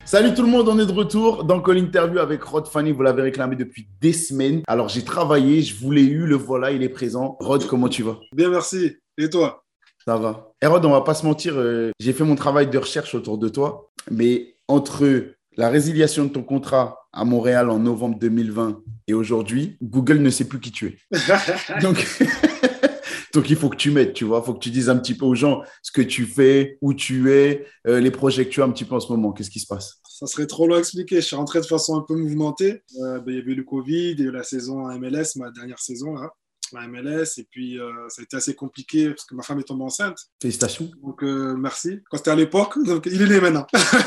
Salut tout le monde, on est de retour dans Call Interview avec Rod Fanny. Vous l'avez réclamé depuis des semaines. Alors j'ai travaillé, je vous l'ai eu, le voilà, il est présent. Rod, comment tu vas? Bien, merci. Et toi? Ça va. Et Rod, on va pas se mentir, j'ai fait mon travail de recherche autour de toi, mais entre la résiliation de ton contrat à Montréal en novembre 2020 et aujourd'hui, Google ne sait plus qui tu es. Donc, donc il faut que tu m'aides, tu vois. Il faut que tu dises un petit peu aux gens ce que tu fais, où tu es, les projets que tu as un petit peu en ce moment. Qu'est-ce qui se passe? Ça serait trop long à expliquer. Je suis rentré de façon un peu mouvementée. Il y avait eu le Covid, il y a eu la saison à MLS, ma dernière saison là, à MLS. Et puis, ça a été assez compliqué parce que ma femme est tombée enceinte. Félicitations. Donc, merci. Quand c'était à l'époque, donc il est né maintenant.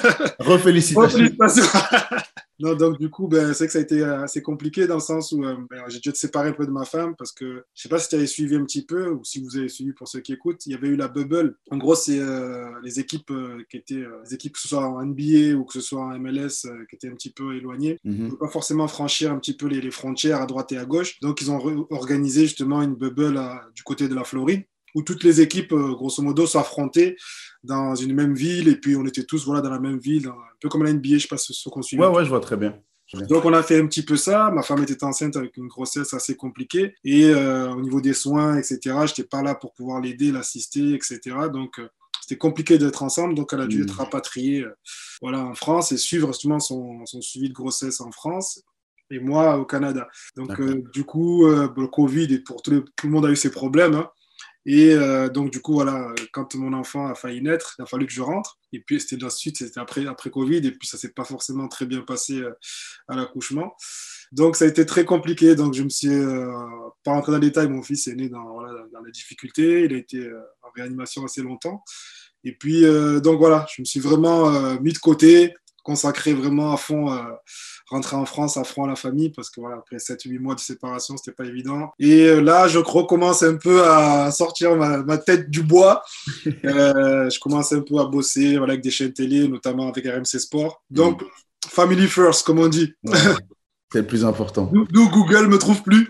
Oh, Refélicitations. félicitations. Non, donc du coup, c'est vrai que ça a été assez compliqué dans le sens où j'ai dû être séparé un peu de ma femme parce que je sais pas si tu avais suivi un petit peu ou si vous avez suivi pour ceux qui écoutent, il y avait eu la bubble. En gros, c'est les équipes qui étaient les équipes que ce soit en NBA ou que ce soit en MLS qui étaient un petit peu éloignées. Ils ne Mhm. pouvaient pas forcément franchir un petit peu les frontières à droite et à gauche. Donc ils ont organisé justement une bubble du côté de la Floride où toutes les équipes, grosso modo, s'affrontaient dans une même ville et puis on était tous voilà, dans la même ville, un peu comme la NBA, je ne sais pas ceux qu'on suit Ouais, un peu. ouais, je vois très bien. Donc on a fait un petit peu ça, ma femme était enceinte avec une grossesse assez compliquée et au niveau des soins, etc., je n'étais pas là pour pouvoir l'aider, l'assister, etc. Donc c'était compliqué d'être ensemble, donc elle a dû être Mhm. rapatriée voilà, en France et suivre justement son suivi de grossesse en France et moi au Canada. Donc D'accord. du coup, le Covid, et pour tout le monde a eu ses problèmes, hein. Et donc, du coup, voilà, quand mon enfant a failli naître, il a fallu que je rentre. Et puis, c'était de la suite, c'était après Covid. Et puis, ça s'est pas forcément très bien passé à l'accouchement. Donc, ça a été très compliqué. Donc, je me suis, pas rentré dans les détails, mon fils est né voilà, dans la difficulté. Il a été en réanimation assez longtemps. Et puis, donc voilà, je me suis vraiment mis de côté, consacré vraiment à fond, rentrer en France à fond à la famille, parce que voilà, après 7 8 mois de séparation, c'était pas évident. Et là, je recommence un peu à sortir ma tête du bois. Je commence un peu à bosser voilà, avec des chaînes télé, notamment avec RMC Sport. Donc, Mhm. family first, comme on dit. Ouais, c'est le plus important. D'où Google me trouve plus.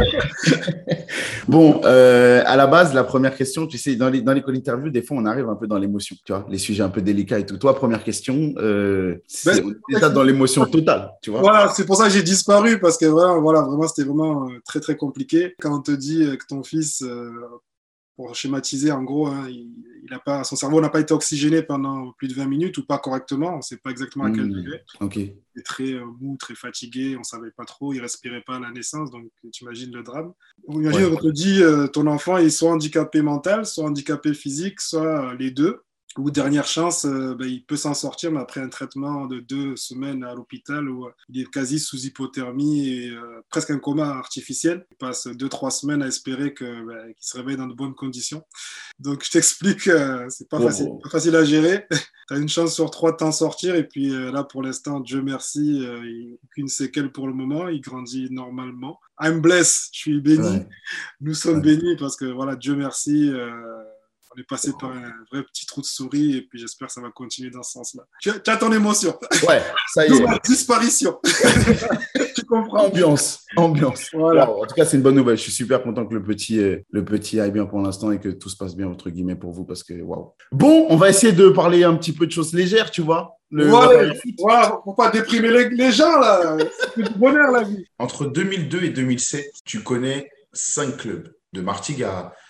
Bon, à la base, la première question, tu sais, dans les call interviews, des fois, on arrive un peu dans l'émotion, tu vois, les sujets un peu délicats et tout. Toi, première question, Ben, on est déjà dans l'émotion totale, tu vois. voilà, c'est pour ça que j'ai disparu, parce que voilà, vraiment, c'était vraiment très, très compliqué. Quand on te dit que ton fils, pour schématiser, en gros, hein, son cerveau n'a pas été oxygéné pendant plus de 20 minutes ou pas correctement, on ne sait pas exactement à quel Mhm. degré. Ok. Il est très mou, très fatigué, on ne savait pas trop, il ne respirait pas à la naissance, donc tu imagines le drame. Imagine, Ouais. on te dit, ton enfant est soit handicapé mental, soit handicapé physique, soit les deux. Ou dernière chance, il peut s'en sortir, mais après un traitement de 2 semaines à l'hôpital où il est quasi sous hypothermie et presque un coma artificiel. Il passe 2 3 semaines à espérer qu'il se réveille dans de bonnes conditions. Donc je t'explique, Wow. pas facile à gérer. Tu as une chance sur trois de t'en sortir et puis là pour l'instant, Dieu merci, il n'y a aucune séquelle pour le moment, il grandit normalement. I'm blessed, je suis béni. Ouais. Nous sommes Ouais. bénis parce que voilà, Dieu merci, on est passé par Wow. un vrai petit trou de souris et puis j'espère que ça va continuer dans ce sens-là. Tu as ton émotion, Ouais, ça y d'où est. ma disparition. Tu comprends? Ambiance, ambiance. Voilà. Waouh. En tout cas, c'est une bonne nouvelle. Je suis super content que le petit aille bien pour l'instant et que tout se passe bien, entre guillemets, pour vous, parce que waouh. Bon, on va essayer de parler un petit peu de choses légères, tu vois. On va Voilà, parler de foot. voilà, faut pas déprimer les gens là. C'est du bonheur la vie. Entre 2002 et 2007, tu connais 5 clubs, de Martigues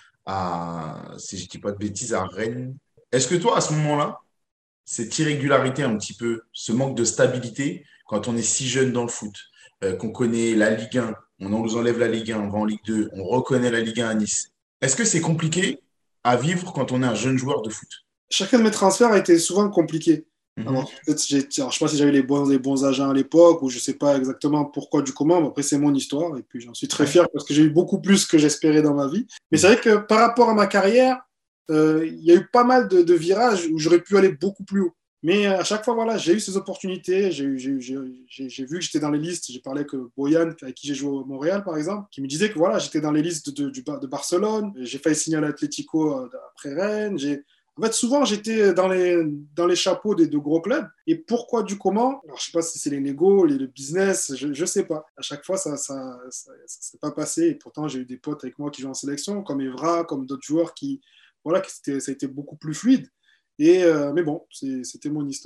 si je ne dis pas de bêtises, à Rennes. Est-ce que toi, à ce moment-là, cette irrégularité un petit peu, ce manque de stabilité, quand on est si jeune dans le foot, qu'on connaît la Ligue 1, on nous enlève la Ligue 1, on va en Ligue 2, on reconnaît la Ligue 1 à Nice. Est-ce que c'est compliqué à vivre quand on est un jeune joueur de foot? Chacun de mes transferts a été souvent compliqué. Mhm. Alors, peut-être, alors, je sais pas si j'avais les bons agents à l'époque ou je sais pas exactement pourquoi du comment, mais après, c'est mon histoire et puis j'en suis très Ouais. fier parce que j'ai eu beaucoup plus que j'espérais dans ma vie. Mais c'est Mhm. vrai que par rapport à ma carrière, il y a eu pas mal de virages où j'aurais pu aller beaucoup plus haut. Mais à chaque fois, voilà, j'ai eu ces opportunités, j'ai vu que j'étais dans les listes, j'ai parlé avec Boyan, avec qui j'ai joué au Montréal, par exemple, qui me disait que voilà, j'étais dans les listes de Barcelone, j'ai failli signer à l'Atlético après Rennes, en fait, souvent, j'étais dans les chapeaux de gros clubs. Et pourquoi, du comment? Alors, je sais pas si c'est les négos, le business, je sais pas. À chaque fois, ça s'est pas passé. Et pourtant, j'ai eu des potes avec moi qui jouent en sélection, comme Evra, comme d'autres joueurs voilà, ça a été beaucoup plus fluide. Mais bon, c'était mon histoire.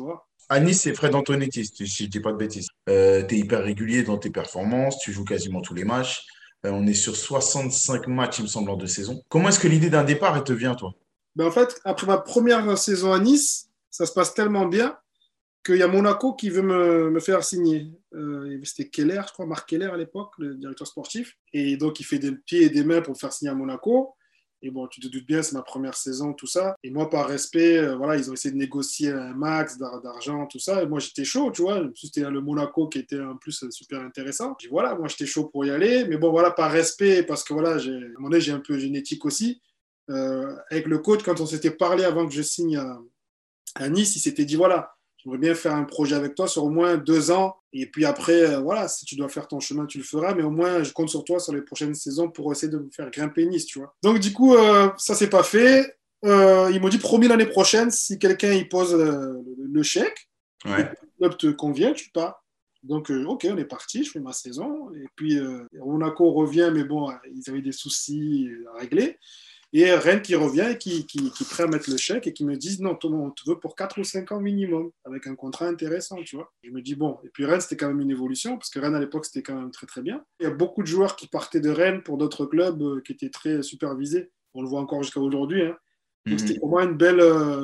À Nice, c'est Fred Antonetti, si je dis pas de bêtises. Tu es hyper régulier dans tes performances, tu joues quasiment tous les matchs. On est sur 65 matchs, il me semble, en 2 saisons. Comment est-ce que l'idée d'un départ, elle te vient, toi? Ben, en fait, après ma première saison à Nice, ça se passe tellement bien qu'il y a Monaco qui veut me faire signer. C'était Keller, je crois, Marc Keller à l'époque, le directeur sportif. Et donc, il fait des pieds et des mains pour me faire signer à Monaco. Et bon, tu te doutes bien, c'est ma première saison, tout ça. Et moi, par respect, voilà, ils ont essayé de négocier un max d'argent, tout ça. Et moi, j'étais chaud, tu vois. C'était le Monaco qui était en plus super intéressant. J'ai dit, voilà, moi, j'étais chaud pour y aller. Mais bon, voilà, par respect, parce que voilà, à un moment donné, j'ai un peu génétique aussi. Avec le coach, quand on s'était parlé avant que je signe à Nice, il s'était dit, voilà, j'aimerais bien faire un projet avec toi sur au moins 2 ans. Et puis après, voilà, si tu dois faire ton chemin, tu le feras. Mais au moins, je compte sur toi sur les prochaines saisons pour essayer de me faire grimper Nice, tu vois. Donc, du coup, ça, c'est pas fait. Ils m'ont dit, promis l'année prochaine, si quelqu'un il pose le chèque, et que Ouais. le club te convient, tu pars. Donc, OK, on est parti, je fais ma saison. Et puis, Monaco revient, mais bon, ils avaient des soucis à régler. Et Rennes qui revient et qui est prêt à mettre le chèque et qui me disent non, Thomas, on te veut pour 4 ou 5 ans minimum, avec un contrat intéressant, tu vois. Je me dis bon, et puis Rennes, c'était quand même une évolution, parce que Rennes à l'époque, c'était quand même très très bien. Il y a beaucoup de joueurs qui partaient de Rennes pour d'autres clubs qui étaient très supervisés. On le voit encore jusqu'à aujourd'hui. Hein. Donc c'était Mhm. pour moi une belle,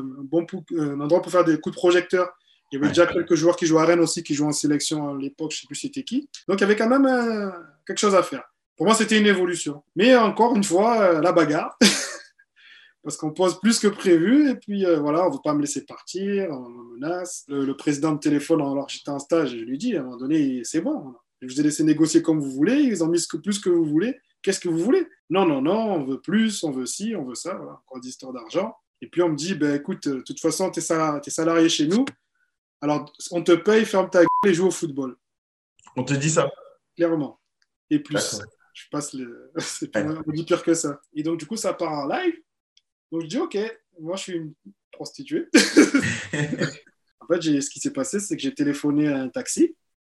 un endroit pour faire des coups de projecteur. Il y avait Ouais. déjà quelques joueurs qui jouaient à Rennes aussi, qui jouaient en sélection à l'époque, je ne sais plus c'était qui. Donc il y avait quand même quelque chose à faire. Pour moi, c'était une évolution. Mais encore une fois, la bagarre. Parce qu'on pose plus que prévu, et puis voilà, on ne veut pas me laisser partir, on me menace. Le président me téléphone alors que j'étais en stage, et je lui dis, à un moment donné, c'est bon, je vous ai laissé négocier comme vous voulez, ils ont mis plus que vous voulez, qu'est-ce que vous voulez? Non, non, non, on veut plus, on veut ci, on veut ça, voilà, encore des histoires d'argent. Et puis on me dit, ben écoute, de toute façon, tu es salarié chez nous, alors on te paye, ferme ta gueule et joue au football, On te dit ça. clairement. Et plus, D'accord. je passe le... Ouais. on me dit pire que ça. Et donc du coup, ça part en live. Donc je dis, OK, moi je suis une prostituée. En fait, ce qui s'est passé, c'est que j'ai téléphoné à un taxi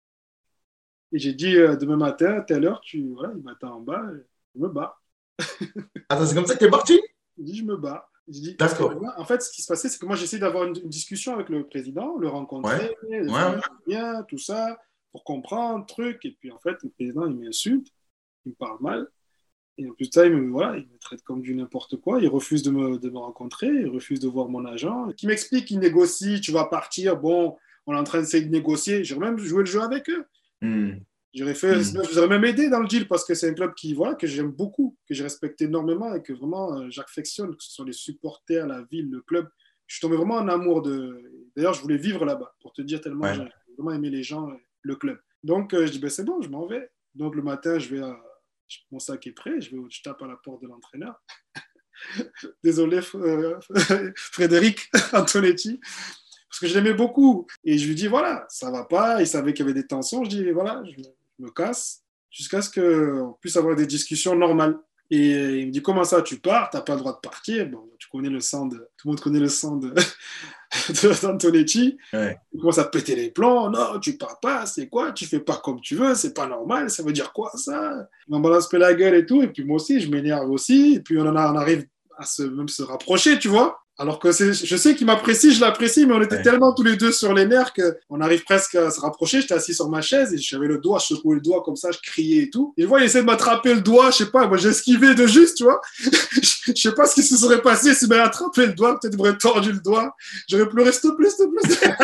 et j'ai dit, demain matin, à telle heure, voilà, il m'attend en bas, je me bats. Attends, c'est comme ça que t'es parti? Je dis, je me bats. Je dis, parce que D'accord. moi, en fait, ce qui se passait, c'est que moi, j'essayais d'avoir une discussion avec le président, le Ouais. rencontrer, de Ouais, savoir ouais. bien, tout ça, pour comprendre, truc. Et puis, en fait, le président, il m'insulte, il me parle mal. Et en plus de ça, voilà, il me traite comme du n'importe quoi. Il refuse de me rencontrer, il refuse de voir mon agent. Qui m'explique qu'il négocie, tu vas partir. Bon, on est en train d'essayer de négocier. J'ai même joué le jeu avec eux. Hmm. J'aurais fait, Hmm. je vous aurais même aidé dans le deal parce que c'est un club voilà, que j'aime beaucoup, que je respecte énormément et que vraiment j'affectionne, que ce soit les supporters, la ville, le club. Je suis tombé vraiment en amour de. D'ailleurs, je voulais vivre là-bas pour te dire tellement Ouais. j'ai vraiment aimé les gens, le club. Donc, je dis, ben, c'est bon, je m'en vais. Donc, le matin, mon sac est prêt, je tape à la porte de l'entraîneur. Désolé, Frédéric Antonetti, parce que je l'aimais beaucoup. Et je lui dis, voilà, ça va pas. Il savait qu'il y avait des tensions. Je dis, voilà, je me casse jusqu'à ce qu'on puisse avoir des discussions normales. Et il me dit, comment ça, tu pars? T'as pas le droit de partir. Bon, tu connais le sang tout le monde connaît le sang d'Antonetti. Ouais. Il commence à péter les plombs. Non, tu pars pas, c'est quoi? Tu fais pas comme tu veux, c'est pas normal. Ça veut dire quoi, ça? Il m'en balance la gueule et tout. Et puis moi aussi, je m'énerve aussi. Et puis on arrive à même se rapprocher, tu vois. Alors que je sais qu'il m'apprécie, je l'apprécie, mais on était Ouais. tellement tous les deux sur les nerfs qu'on arrive presque à se rapprocher. J'étais assis sur ma chaise et j'avais le doigt, je secouais le doigt comme ça, je criais et tout. Et je vois, il essaie de m'attraper le doigt, je sais pas, moi j'ai esquivé de juste, tu vois. Je sais pas ce qui se serait passé s'il m'avait attrapé le doigt, peut-être il m'aurait tordu le doigt. J'aurais pleuré, s'il te plaît, s'il te plaît.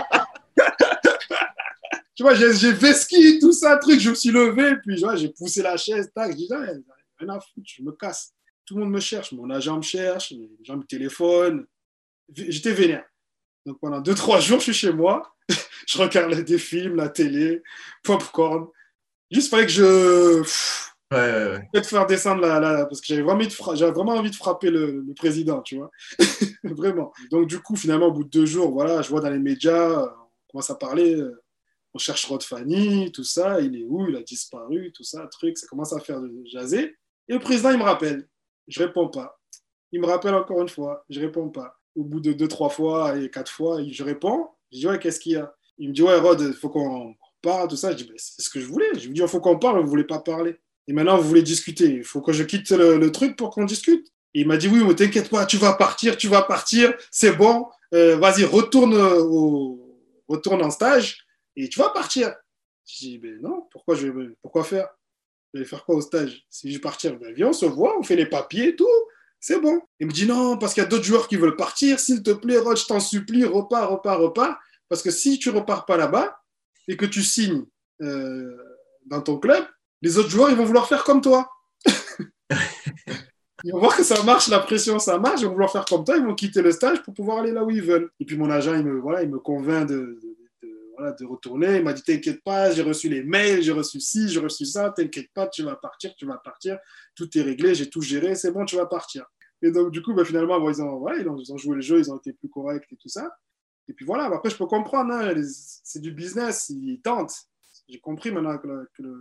Tu vois, j'ai vesqué tout ça, truc, je me suis levé, puis tu vois, j'ai poussé la chaise, tac, je dis, ah, rien à foutre, je me casse. Tout le monde me cherche, mon agent me cherche, les gens me téléphonent. J'étais vénère. Donc pendant 2, 3 jours, je suis chez moi, je regarde des films, la télé, popcorn. Juste fallait que Ouais, ouais, ouais. peut-être faire descendre parce que j'avais vraiment envie de frapper le président, tu vois. Vraiment. Donc du coup, finalement, au bout de 2 jours, voilà, je vois dans les médias, on commence à parler, on cherche Rod Fanny, tout ça, il est où, il a disparu, tout ça, truc, ça commence à faire jaser. Et le président, il me rappelle. Je réponds pas. Il me rappelle encore une fois, je réponds pas. Au bout de 2, 3 fois et 4 fois, je réponds. Je dis, ouais, qu'est-ce qu'il y a? Il me dit, ouais, Rod, il faut qu'on parle, tout ça. Je dis, ben, c'est ce que je voulais. Je lui dis, il faut qu'on parle, vous ne voulez pas parler. Et maintenant, vous voulez discuter. Il faut que je quitte le truc pour qu'on discute. Et il m'a dit, oui, mais t'inquiète pas, tu vas partir, c'est bon. Vas-y, retourne retourne en stage et tu vas partir. Je dis, ben non, pourquoi faire? Je vais faire quoi au stage? Si je vais partir, ben viens, on se voit, on fait les papiers et tout, c'est bon. Il me dit non, parce qu'il y a d'autres joueurs qui veulent partir, s'il te plaît, Rod, je t'en supplie, repars. Parce que si tu repars pas là-bas et que tu signes dans ton club, les autres joueurs, ils vont vouloir faire comme toi. Ils vont voir que ça marche, la pression, ça marche, ils vont vouloir faire comme toi, ils vont quitter le stage pour pouvoir aller là où ils veulent. Et puis mon agent, il me convainc de retourner. Il m'a dit, t'inquiète pas, j'ai reçu les mails, j'ai reçu ci, j'ai reçu ça, t'inquiète pas, tu vas partir, tout est réglé, j'ai tout géré, c'est bon, tu vas partir. Et donc, du coup, ben, finalement, bon, ils ont joué le jeu, ils ont été plus corrects et tout ça. Et puis voilà, après, je peux comprendre, hein, c'est du business, ils tentent. J'ai compris maintenant avec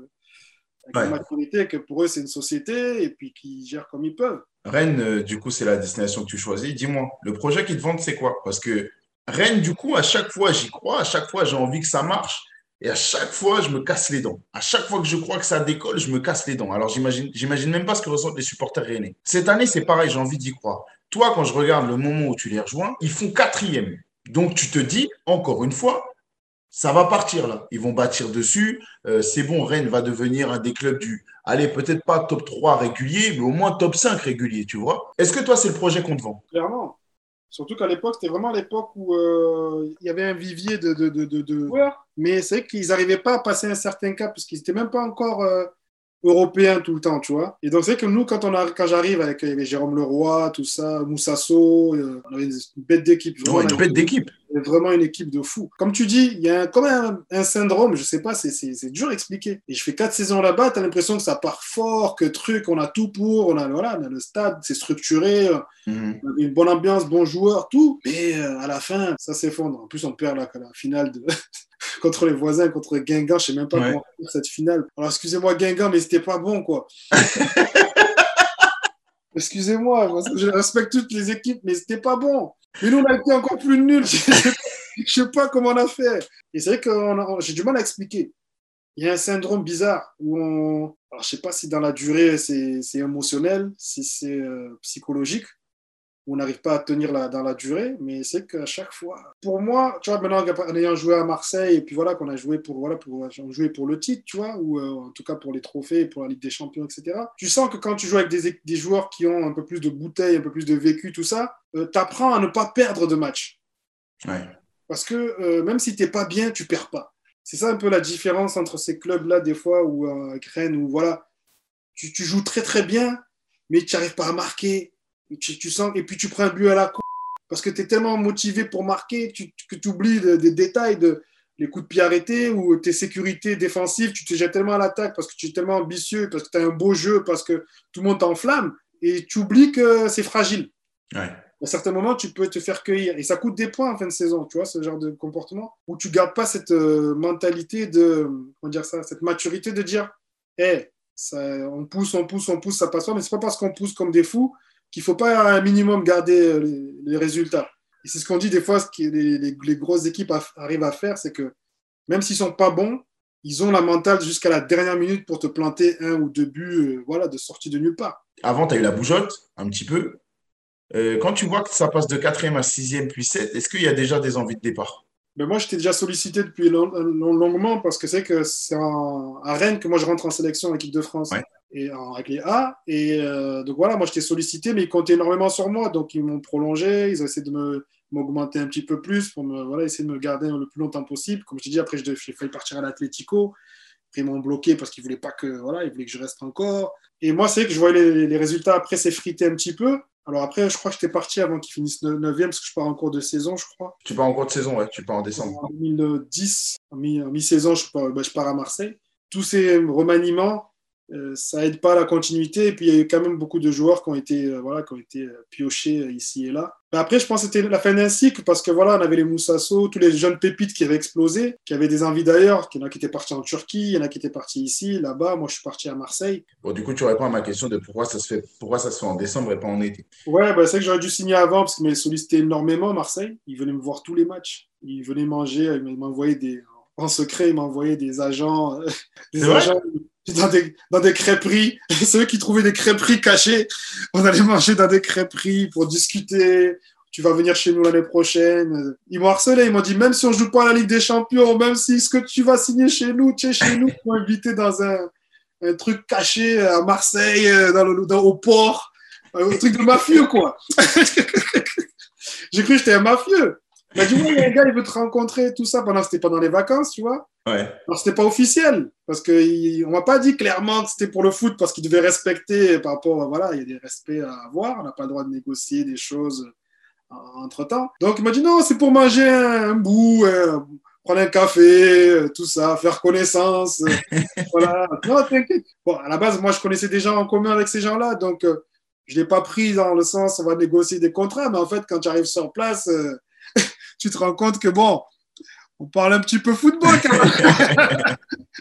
la maturité que pour eux, c'est une société et puis qu'ils gèrent comme ils peuvent. Rennes, du coup, c'est la destination que tu choisis. Dis-moi, le projet qu'ils te vendent, c'est quoi? Parce que Rennes, du coup, à chaque fois, j'y crois, à chaque fois, j'ai envie que ça marche. Et à chaque fois, je me casse les dents. À chaque fois que je crois que ça décolle, je me casse les dents. Alors, j'imagine même pas ce que ressentent les supporters rennais. Cette année, c'est pareil, j'ai envie d'y croire. Toi, quand je regarde le moment où tu les rejoins, ils font quatrième. Donc, tu te dis, encore une fois, ça va partir là. Ils vont bâtir dessus. C'est bon, Rennes va devenir un des clubs du, allez, peut-être pas top 3 régulier, mais au moins top 5 régulier, tu vois. Est-ce que toi, c'est le projet qu'on te vend? Clairement. Surtout qu'à l'époque, c'était vraiment l'époque où il y avait un vivier de joueurs, mais c'est vrai qu'ils n'arrivaient pas à passer un certain cap parce qu'ils n'étaient même pas encore européens tout le temps, tu vois. Et donc, c'est vrai que nous, quand j'arrive avec Jérôme Leroy, tout ça, Moussasso, on avait une bête d'équipe. Oh, une bête d'équipe. Vraiment une équipe de fous. Comme tu dis, il y a comme un syndrome, je sais pas, c'est dur à expliquer. Et je fais 4 saisons là-bas, tu as l'impression que ça part fort, que truc, on a tout pour, on a le stade, c'est structuré, on a une bonne ambiance, bons joueurs, tout. Mais à la fin, ça s'effondre. En plus, on perd la finale contre les voisins, contre Guingamp, je sais même pas comment faire cette finale. Alors, excusez-moi Guingamp, mais c'était pas bon, quoi. Excusez-moi, je respecte toutes les équipes, mais c'était pas bon. Mais nous, on a été encore plus nuls. Je sais pas comment on a fait. Et c'est vrai que j'ai du mal à expliquer. Il y a un syndrome bizarre où alors, je sais pas si dans la durée, c'est émotionnel, si c'est psychologique, où on n'arrive pas à tenir dans la durée, mais c'est qu'à chaque fois, pour moi, tu vois, maintenant en ayant joué à Marseille, et puis voilà, qu'on a joué on jouait pour le titre, tu vois, ou en tout cas pour les trophées, pour la Ligue des Champions, etc. Tu sens que quand tu joues avec des joueurs qui ont un peu plus de bouteilles, un peu plus de vécu, tout ça, tu apprends à ne pas perdre de match. Ouais. Parce que même si tu n'es pas bien, tu ne perds pas. C'est ça un peu la différence entre ces clubs-là, des fois, ou avec Rennes, où voilà, tu joues très très bien, mais tu n'arrives pas à marquer. Tu sens, et puis tu prends un but à la con parce que tu es tellement motivé pour marquer que tu oublies des détails, les coups de pied arrêtés ou tes sécurités défensives. Tu te jettes tellement à l'attaque parce que tu es tellement ambitieux, parce que tu as un beau jeu, parce que tout le monde t'enflamme et tu oublies que c'est fragile. Ouais. À certains moments, tu peux te faire cueillir. Et ça coûte des points en fin de saison, tu vois, ce genre de comportement où tu ne gardes pas cette mentalité comment dire ça, cette maturité de dire hey, on pousse, ça passe pas, mais ce n'est pas parce qu'on pousse comme des fous qu'il ne faut pas un minimum garder les résultats. Et c'est ce qu'on dit des fois, ce que les grosses équipes arrivent à faire, c'est que même s'ils ne sont pas bons, ils ont la mentale jusqu'à la dernière minute pour te planter 1 ou 2 buts voilà, de sortie de nulle part. Avant, tu as eu la bougeotte, un petit peu. Quand tu vois que ça passe de quatrième à sixième, puis 7, est-ce qu'il y a déjà des envies de départ? Ben moi, j'étais déjà sollicité depuis longuement parce que c'est à Rennes que moi je rentre en sélection en équipe de France Ouais. et avec les A. Et donc voilà, moi j'étais sollicité, mais ils comptaient énormément sur moi. Donc ils m'ont prolongé, ils ont essayé de m'augmenter un petit peu plus pour essayer de me garder le plus longtemps possible. Comme je t'ai dit, après j'ai failli partir à l'Atlético. Après, ils m'ont bloqué parce qu'ils voulaient pas que, voilà, ils voulaient que je reste encore. Et moi, c'est que je voyais les résultats après s'effriter un petit peu. Alors après, je crois que j'étais parti avant qu'ils finissent 9e parce que je pars en cours de saison, je crois. Tu pars en cours de saison, ouais, tu pars en décembre. En 2010, en mi-saison, je pars à Marseille. Tous ces remaniements, ça aide pas à la continuité. Et puis, il y a eu quand même beaucoup de joueurs qui ont été piochés ici et là. Mais après, je pense que c'était la fin d'un cycle parce que voilà, on avait les Moussasso, tous les jeunes pépites qui avaient explosé, qui avaient des envies d'ailleurs. Il y en a qui étaient partis en Turquie, il y en a qui étaient partis ici, là-bas. Moi, je suis parti à Marseille. Bon, du coup, tu réponds à ma question de pourquoi ça se fait en décembre et pas en été. Ouais, bah, c'est vrai que j'aurais dû signer avant parce qu'ils m'avaient sollicité énormément, Marseille. Ils venaient me voir tous les matchs. Ils venaient manger, ils m'envoyaient en secret, ils m'envoyaient des agents, dans des crêperies. C'est eux qui trouvaient des crêperies cachées. On allait manger dans des crêperies pour discuter. tu vas venir chez nous l'année prochaine. Ils m'ont harcelé, ils m'ont dit, même si on joue pas à la Ligue des Champions, même si ce que tu vas signer chez nous, tu es chez nous, ils m'ont invité dans un truc caché à Marseille, au port, un truc de mafieux, quoi. J'ai cru que j'étais un mafieux. Il m'a dit, ouais, il y a un gars, il veut te rencontrer, tout ça, pendant que c'était pendant les vacances, tu vois. Ouais. Alors, c'était pas officiel, parce qu'on ne m'a pas dit clairement que c'était pour le foot, parce qu'il devait respecter par rapport, voilà, il y a des respects à avoir, on n'a pas le droit de négocier des choses entre-temps. Donc, il m'a dit, non, c'est pour manger un bout, prendre un café, tout ça, faire connaissance, voilà. Non, t'inquiète. Bon, à la base, moi, je connaissais des gens en commun avec ces gens-là, donc je ne l'ai pas pris dans le sens, on va négocier des contrats, mais en fait, quand tu arrives sur place, tu te rends compte que, bon, on parle un petit peu football quand même.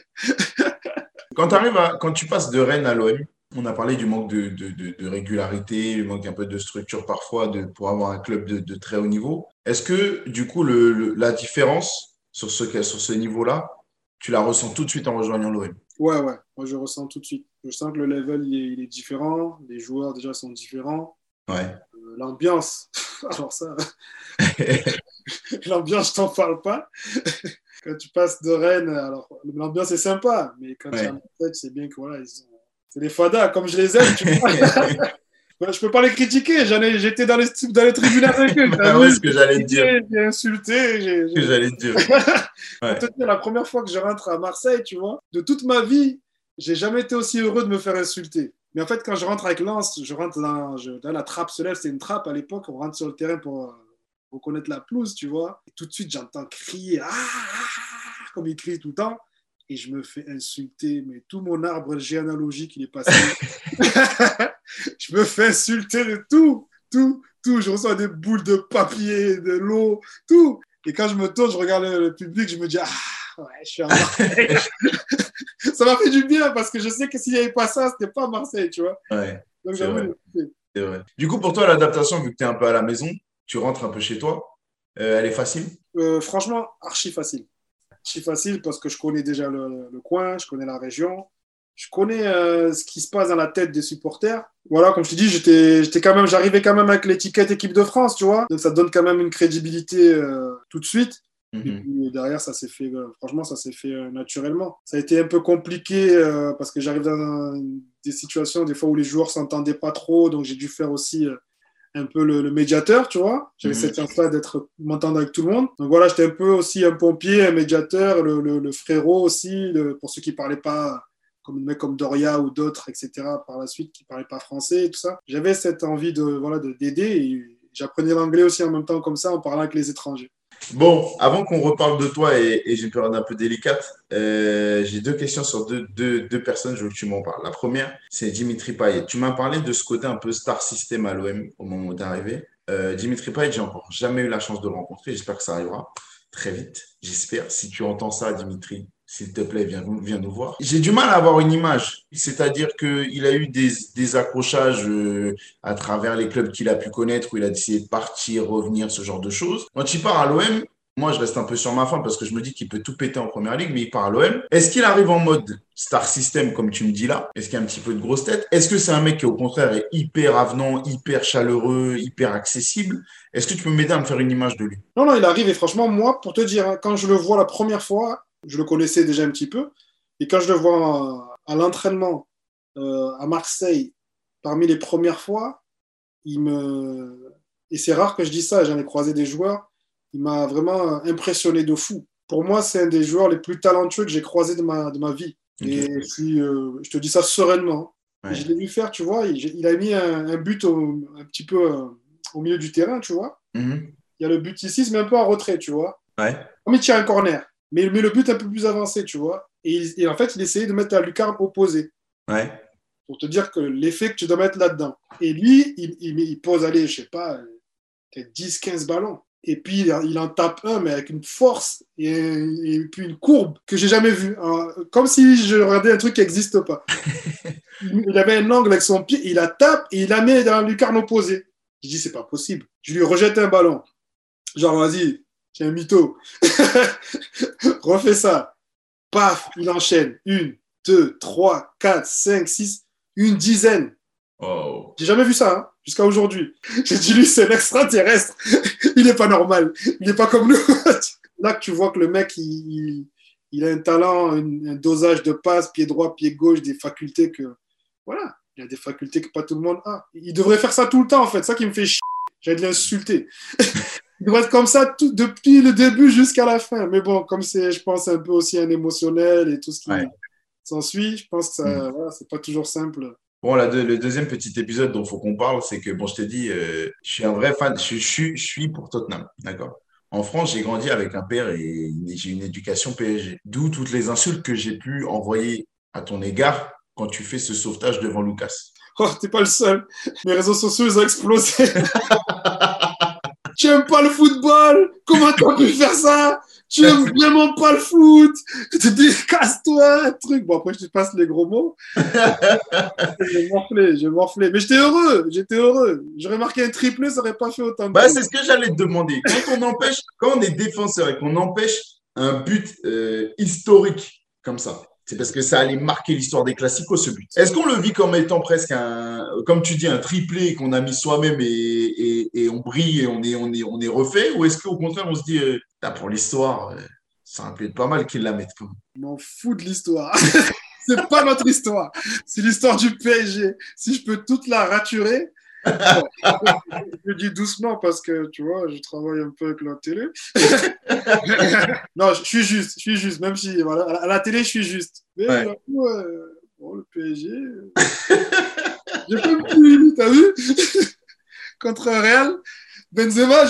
Quand tu passes de Rennes à l'OM, on a parlé du manque de régularité, du manque un peu de structure parfois pour avoir un club de très haut niveau. Est-ce que du coup la différence sur ce niveau-là, tu la ressens tout de suite en rejoignant l'OM? Ouais, ouais, moi je ressens tout de suite. Je sens que le level il est différent, les joueurs déjà sont différents. Ouais. L'ambiance, alors ça, l'ambiance, je t'en parle pas. Quand tu passes de Rennes, alors l'ambiance est sympa, mais quand tu es à Ouais. Marseille, tu sais bien que voilà, c'est des fadas, comme je les aime, tu vois. Ouais, je peux pas les critiquer, j'étais dans les tribunaux avec eux, t'as Ouais, vu, ce que j'allais te dire. j'ai insulté, Ce que j'allais te dire. Pour Ouais. te dire, la première fois que je rentre à Marseille, tu vois, de toute ma vie, j'ai jamais été aussi heureux de me faire insulter. Mais en fait, quand je rentre avec Lens, je rentre dans la trappe se lève, c'est une trappe à l'époque, on rentre sur le terrain pour reconnaître la pelouse, tu vois. Et tout de suite, j'entends crier, comme il crie tout le temps, et je me fais insulter, mais tout mon arbre généalogique, il est passé. Je me fais insulter de tout, tout, tout. Je reçois des boules de papier, de l'eau, tout. Et quand je me tourne, je regarde le public, je me dis, ouais, je suis à Marseille. Ça m'a fait du bien parce que je sais que s'il n'y avait pas ça, c'était pas Marseille, tu vois. Ouais, Donc c'est j'avoue, vrai. C'est vrai. Du coup, pour toi, l'adaptation, vu que tu es un peu à la maison, tu rentres un peu chez toi, elle est facile? franchement, archi facile. Archi facile parce que je connais déjà le coin, je connais la région, je connais ce qui se passe dans la tête des supporters. Voilà, comme je te dis, j'arrivais quand même avec l'étiquette équipe de France, tu vois. Donc ça donne quand même une crédibilité tout de suite. Et Mhm. puis derrière, ça s'est fait, franchement, ça s'est fait naturellement. Ça a été un peu compliqué parce que j'arrive dans des situations, des fois où les joueurs s'entendaient pas trop, donc j'ai dû faire aussi un peu le médiateur, tu vois. J'avais Mhm. cette chance-là m'entendre avec tout le monde. Donc voilà, j'étais un peu aussi un pompier, un médiateur, le frérot aussi, pour ceux qui parlaient pas, comme un mec comme Doria ou d'autres, etc., par la suite, qui parlaient pas français et tout ça. J'avais cette envie d'aider et j'apprenais l'anglais aussi en même temps comme ça, en parlant avec les étrangers. Bon, avant qu'on reparle de toi et j'ai une période un peu délicate, j'ai deux questions sur deux personnes, je veux que tu m'en parles. La première, c'est Dimitri Payet. Tu m'as parlé de ce côté un peu star system à l'OM au moment où tu es arrivé. Dimitri Payet, j'ai encore jamais eu la chance de le rencontrer. J'espère que ça arrivera très vite. J'espère. Si tu entends ça, Dimitri, s'il te plaît, viens nous voir. J'ai du mal à avoir une image. C'est-à-dire qu'il a eu des accrochages à travers les clubs qu'il a pu connaître, où il a décidé de partir, revenir, ce genre de choses. Quand il part à l'OM, moi, je reste un peu sur ma faim parce que je me dis qu'il peut tout péter en première ligue, mais il part à l'OM. Est-ce qu'il arrive en mode star system, comme tu me dis là? Est-ce qu'il y a un petit peu de grosse tête? Est-ce que c'est un mec qui, au contraire, est hyper avenant, hyper chaleureux, hyper accessible? Est-ce que tu peux m'aider à me faire une image de lui? Non, non, il arrive et franchement, moi, pour te dire, hein, quand je le vois la première fois, je le connaissais déjà un petit peu. Et quand je le vois à l'entraînement à Marseille, parmi les premières fois, il me... et c'est rare que je dise ça, j'en ai croisé des joueurs, il m'a vraiment impressionné de fou. Pour moi, c'est un des joueurs les plus talentueux que j'ai croisé de ma vie. Ok. Et je te dis ça sereinement. Et je Ouais. l'ai vu faire, tu vois, il a mis un but un petit peu au milieu du terrain, tu vois. Mhm. Il y a le but ici, il se met un peu en retrait, tu vois. Ouais. Comme il tire un corner, mais il met le but un peu plus avancé, tu vois. Et en fait, il essayait de mettre la lucarne opposée Ouais. pour te dire que l'effet que tu dois mettre là-dedans. Et lui, il pose, allez, je sais pas, peut-être 10-15 ballons. Et puis, il en tape un, mais avec une force et puis une courbe que j'ai jamais vue. Alors, comme si je regardais un truc qui n'existe pas. Il avait un angle avec son pied, il la tape et il la met dans la lucarne opposée. Je dis, c'est pas possible. Je lui rejette un ballon. Genre, vas-y, j'ai un mytho. Refais ça. Paf, il enchaîne. Une, deux, trois, quatre, cinq, six, une dizaine. Oh. J'ai jamais vu ça, hein, jusqu'à aujourd'hui. J'ai dit, lui, c'est un extraterrestre. Il n'est pas normal. Il n'est pas comme nous. Là que tu vois que le mec, il a un talent, un dosage de passe, pied droit, pied gauche, des facultés que. Voilà, il a des facultés que pas tout le monde a. Il devrait faire ça tout le temps, en fait. Ça qui me fait chier. J'allais de l'insulter. Il devrait être comme ça depuis le début jusqu'à la fin. Mais bon, comme c'est, je pense, un peu aussi un émotionnel et tout ce qui Ouais. s'ensuit, je pense que ça, Mm. voilà, c'est pas toujours simple. Bon, le deuxième petit épisode dont il faut qu'on parle, c'est que, bon, je te dis, je suis un vrai fan, je suis pour Tottenham, d'accord? En France, j'ai grandi avec un père et j'ai une éducation PSG. D'où toutes les insultes que j'ai pu envoyer à ton égard quand tu fais ce sauvetage devant Lucas. Oh, t'es pas le seul. Mes réseaux sociaux, ils ont explosé. Tu aimes pas le football? Comment t'as pu faire ça? Tu aimes vraiment pas le foot? Tu te dis, casse-toi, un truc. Bon, après, je te passe les gros mots. J'ai morflé. Mais j'étais heureux. J'aurais marqué un triplé, ça aurait pas fait autant de Bah, bruit. c'est ce que j'allais te demander. Quand on est défenseur et qu'on empêche un but historique comme ça, c'est parce que ça allait marquer l'histoire des classicos, ce but. Est-ce qu'on le vit comme étant presque comme tu dis, un triplé qu'on a mis soi-même et on brille et on est refait? Ou est-ce qu'au contraire, on se dit, pour l'histoire, ça aurait pu être pas mal qu'ils la mettent quand même. Je m'en fous de l'histoire. C'est pas notre histoire. C'est l'histoire du PSG. Si je peux toute la raturer, bon, je le dis doucement parce que, tu vois, je travaille un peu avec la télé. Non, je suis juste, même si, voilà, à la télé, je suis juste. Mais Ouais. j'avoue, bon, le PSG, j'ai fait un petit, t'as vu? Contre Real, Benzema,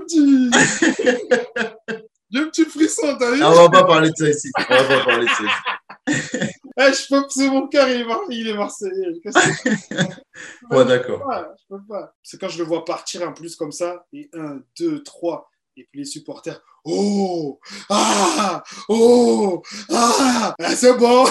j'ai un petit frisson, t'as vu? Ah, on va pas parler de ça ici. On va pas parler de ça ici. Eh, c'est mon cœur, il est marseillais. Ouais, Je d'accord. peux pas. C'est quand je le vois partir en plus comme ça, et un, deux, trois, et puis les supporters, oh, ah, oh, ah, c'est bon.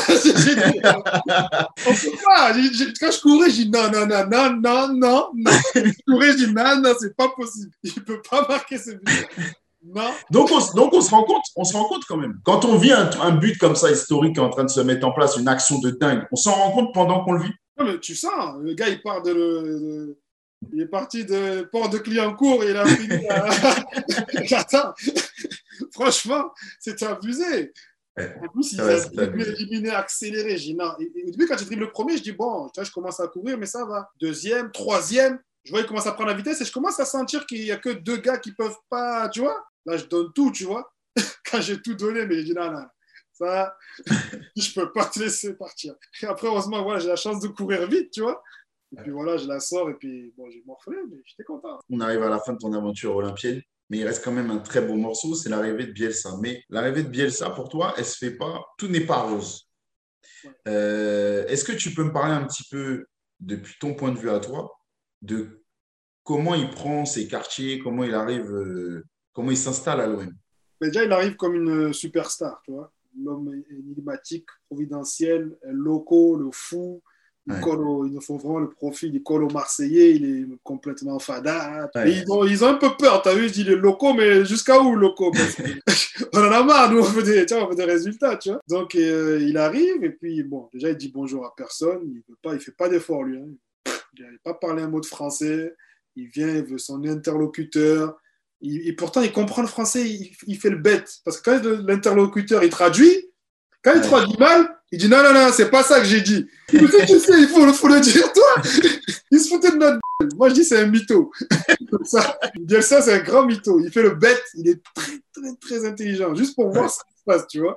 On peut pas. Quand je courais, je dis non, non, non, non, non, non, non. Je courais, je dis non, non, c'est pas possible. Il peut pas marquer ce but. Non. Donc on se rend compte quand même. Quand on vit un but comme ça historique en train de se mettre en place, une action de dingue, on s'en rend compte pendant qu'on le vit. Non, mais tu sens, le gars, il est parti de Port de Clignancourt et il a fini à. J'attends. Franchement, c'était abusé. Ouais, En plus, c'est ils vrai, ont c'est abusé. éliminé, accéléré. J'ai dit non. Et au début, quand j'ai dribblé le premier, je dis bon, tu vois, je commence à courir, mais ça va. Deuxième, troisième, je vois, il commence à prendre la vitesse et je commence à sentir qu'il n'y a que deux gars qui peuvent pas, tu vois. Là, je donne tout, tu vois. Quand j'ai tout donné, mais j'ai dit non, non, ça, je peux pas te laisser partir. Et après, heureusement, voilà, j'ai la chance de courir vite, tu vois. Et puis voilà, je la sors et puis bon, j'ai morflé, mais j'étais content. On arrive à la fin de ton aventure olympienne, mais il reste quand même un très beau morceau, c'est l'arrivée de Bielsa. Mais l'arrivée de Bielsa, pour toi, elle se fait pas, tout n'est pas rose. Ouais. Est-ce que tu peux me parler un petit peu, depuis ton point de vue à toi, de comment il prend ses quartiers, comment il arrive, comment il s'installe à l'OM? Mais déjà, il arrive comme une superstar, tu vois. L'homme énigmatique, providentiel, loco, le fou. Ouais, Ils nous font vraiment le profil. Il colle au Marseillais, il est complètement fada. Et ouais, ils ont un peu peur, tu as vu, je dis les locaux, mais jusqu'à où loco? Parce que on en a marre, nous, on veut des résultats, tu vois. Donc, il arrive, et puis, bon, déjà, il dit bonjour à personne. Il fait pas d'effort, lui. Hein. Il n'avait pas parlé un mot de français. Il vient, il veut son interlocuteur. Et pourtant, il comprend le français, il fait le bête. Parce que quand l'interlocuteur, il traduit, quand il ouais. traduit mal, il dit non, non, non, c'est pas ça que j'ai dit. Mais tu sais, faut le dire, toi. Il se foutait de notre gueule. Moi, je dis c'est un mytho. Comme ça, Bielsa, c'est un grand mytho. Il fait le bête, il est très, très, très intelligent, juste pour voir Ouais. ce qui se passe, tu vois.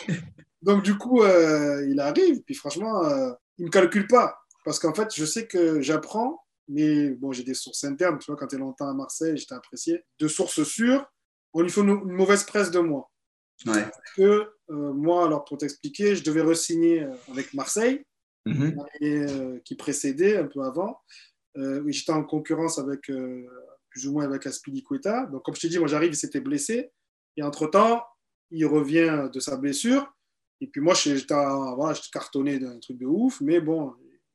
Donc, du coup, il arrive, puis franchement, il ne me calcule pas. Parce qu'en fait, je sais que j'apprends, mais bon, j'ai des sources internes, tu vois, quand tu es longtemps à Marseille, j'étais apprécié. De sources sûres, on lui faut une mauvaise presse de moi. Ouais. Que moi, alors pour t'expliquer, je devais re-signer avec Marseille, Mhm. et, qui précédait un peu avant. J'étais en concurrence avec, plus ou moins avec Aspilicueta. Donc, comme je t'ai dit, moi j'arrive, il s'était blessé. Et entre-temps, il revient de sa blessure. Et puis moi, voilà, j'étais cartonné d'un truc de ouf. Mais bon,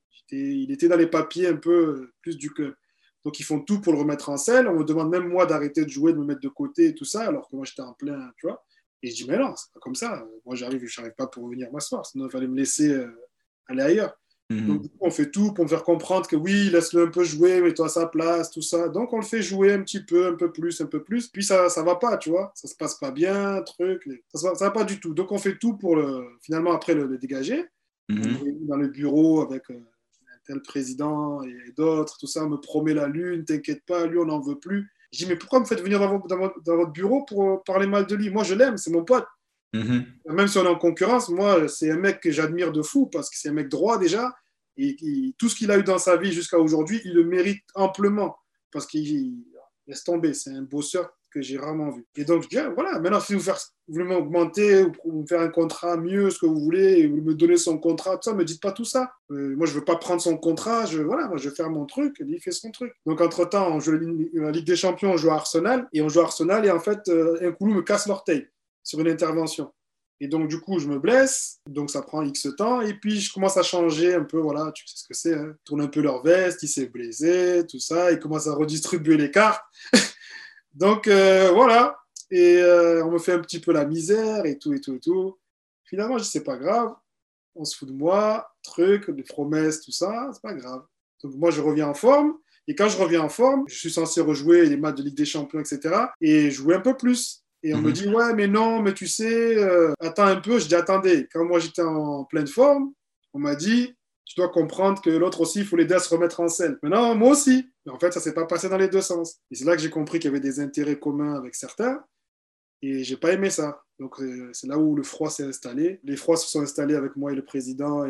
il était dans les papiers un peu plus du club. Donc, ils font tout pour le remettre en selle. On me demande même moi d'arrêter de jouer, de me mettre de côté et tout ça, alors que moi, j'étais en plein, tu vois. Et je dis, mais non, c'est pas comme ça. Moi, je n'arrive pas pour venir m'asseoir. Sinon, il fallait me laisser aller ailleurs. Donc, Mhm. du coup, on fait tout pour me faire comprendre que oui, laisse-le un peu jouer, mets-toi à sa place, tout ça. Donc, on le fait jouer un petit peu, un peu plus, un peu plus. Puis, ça va pas, tu vois. Ça se passe pas bien, truc. Ça va pas du tout. Donc, on fait tout pour finalement, après, le dégager. On me Mhm. réunit dans le bureau avec un tel président et d'autres, tout ça. On me promet la lune, t'inquiète pas, lui, on n'en veut plus. Je dis, mais pourquoi me faites venir dans votre bureau pour parler mal de lui? Moi, je l'aime, c'est mon pote. Mhm. Même si on est en concurrence, moi, c'est un mec que j'admire de fou parce que c'est un mec droit déjà. Et tout ce qu'il a eu dans sa vie jusqu'à aujourd'hui, il le mérite amplement. Parce qu'il laisse tomber, c'est un bosseur que j'ai rarement vu. Et donc, je dis, ah, voilà, maintenant, si vous voulez m'augmenter ou me faire un contrat mieux, ce que vous voulez, et vous me donnez son contrat, tout ça, ne me dites pas tout ça. Moi, je ne veux pas prendre son contrat, voilà, moi, je vais faire mon truc, et lui, il fait son truc. Donc, entre-temps, on joue la Ligue des Champions, on joue à Arsenal, et en fait, un Koulou me casse l'orteil sur une intervention. Et donc, du coup, je me blesse, donc ça prend X temps, et puis je commence à changer un peu, voilà, tu sais ce que c'est, hein. Ils tournent un peu leur veste, il s'est blessé, tout ça, ils commencent à redistribuer les cartes. Donc, voilà, et on me fait un petit peu la misère, et tout, et tout, et tout. Finalement, je dis, c'est pas grave, on se fout de moi, truc, des promesses, tout ça, c'est pas grave. Donc, moi, je reviens en forme, et quand je reviens en forme, je suis censé rejouer les matchs de Ligue des Champions, etc., et jouer un peu plus. Et on me Mhm. dit, ouais, mais non, mais tu sais, attends un peu. Je dis, attendez, quand moi j'étais en pleine forme, on m'a dit, tu dois comprendre que l'autre aussi, il faut l'aider à se remettre en selle. Maintenant, moi aussi. Mais en fait, ça ne s'est pas passé dans les deux sens. Et c'est là que j'ai compris qu'il y avait des intérêts communs avec certains. Et j'ai pas aimé ça. Donc, c'est là où le froid s'est installé. Les froids se sont installés avec moi et le président,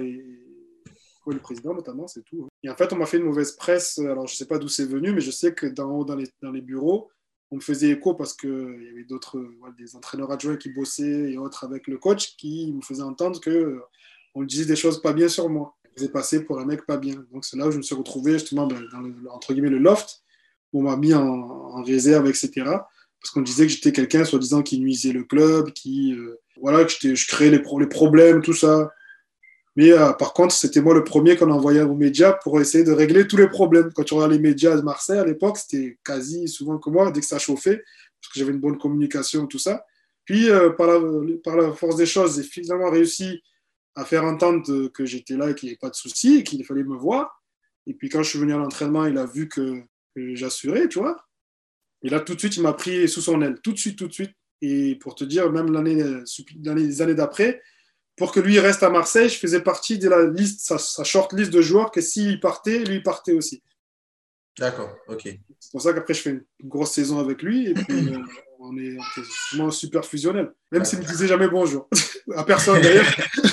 et le président notamment, c'est tout, hein. Et en fait, on m'a fait une mauvaise presse. Alors, je sais pas d'où c'est venu, mais je sais que d'en haut, dans les bureaux, on me faisait écho parce qu'il y avait d'autres, des entraîneurs adjoints qui bossaient et autres avec le coach qui me faisaient entendre que on disait des choses pas bien sur moi. Je faisais passer pour un mec pas bien. Donc, c'est là où je me suis retrouvé justement dans entre guillemets, le loft, où on m'a mis en réserve, etc. Parce qu'on disait que j'étais quelqu'un, soi-disant, qui nuisait le club, voilà, je créais les problèmes, tout ça. Mais par contre, c'était moi le premier qu'on envoyait aux médias pour essayer de régler tous les problèmes. Quand tu regardes les médias de Marseille à l'époque, c'était quasi souvent que moi, dès que ça chauffait, parce que j'avais une bonne communication, tout ça. Puis, par la force des choses, j'ai finalement réussi à faire entendre que j'étais là et qu'il n'y avait pas de souci et qu'il fallait me voir. Et puis, quand je suis venu à l'entraînement, il a vu que j'assurais, tu vois. Et là, tout de suite, il m'a pris sous son aile. Tout de suite, tout de suite. Et pour te dire, même les années d'après, pour que lui reste à Marseille, je faisais partie de la liste, sa short liste de joueurs que s'il partait, lui partait aussi. D'accord, ok. C'est pour ça qu'après, je fais une grosse saison avec lui et puis on est vraiment super fusionnel. Même s'il ne me disait jamais bonjour. À personne d'ailleurs.